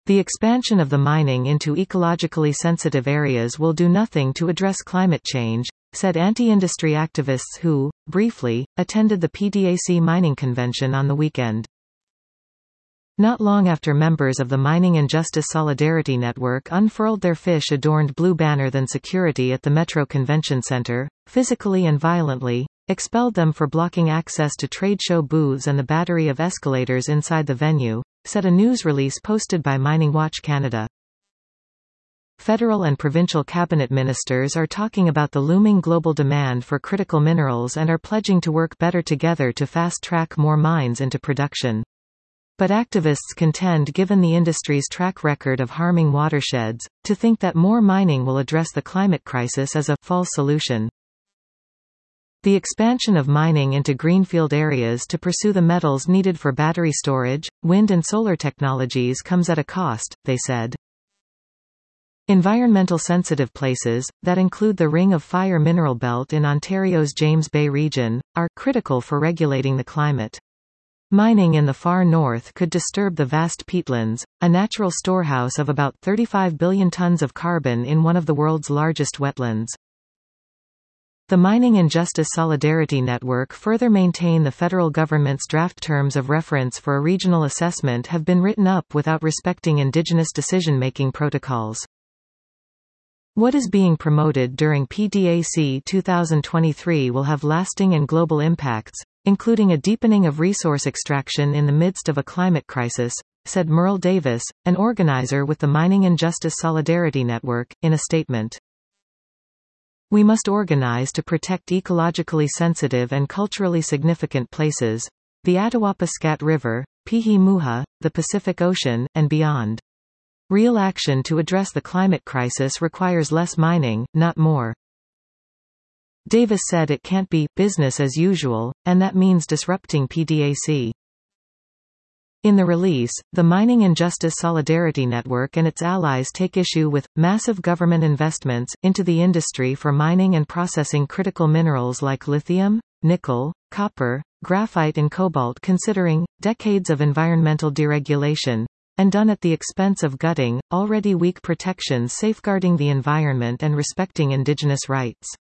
The expansion of the mining into ecologically sensitive areas will do nothing to address climate change, said anti-industry activists who, briefly, attended the PDAC mining convention on the weekend. Not long after members of the Mining and Justice Solidarity Network unfurled their fish-adorned blue banner, then security at the Metro Convention Center, physically and violently, expelled them for blocking access to trade show booths and the battery of escalators inside the venue, said a news release posted by Mining Watch Canada. Federal and provincial cabinet ministers are talking about the looming global demand for critical minerals and are pledging to work better together to fast-track more mines into production. But activists contend, given the industry's track record of harming watersheds, to think that more mining will address the climate crisis is a false solution. The expansion of mining into greenfield areas to pursue the metals needed for battery storage, wind and solar technologies comes at a cost, they said. Environmental sensitive places, that include the Ring of Fire mineral belt in Ontario's James Bay region, are critical for regulating the climate. Mining in the far north could disturb the vast peatlands, a natural storehouse of about 35 billion tons of carbon in one of the world's largest wetlands. The Mining and Justice Solidarity Network further maintain the federal government's draft terms of reference for a regional assessment have been written up without respecting Indigenous decision-making protocols. What is being promoted during PDAC 2023 will have lasting and global impacts, including a deepening of resource extraction in the midst of a climate crisis, said Merle Davis, an organizer with the Mining and Justice Solidarity Network, in a statement. We must organize to protect ecologically sensitive and culturally significant places, the Attawapiskat River, Pihi Muha, the Pacific Ocean, and beyond. Real action to address the climate crisis requires less mining, not more. Davis said it can't be business as usual, and that means disrupting PDAC. In the release, the Mining and Justice Solidarity Network and its allies take issue with massive government investments into the industry for mining and processing critical minerals like lithium, nickel, copper, graphite and cobalt, considering decades of environmental deregulation, and done at the expense of gutting already weak protections safeguarding the environment and respecting Indigenous rights.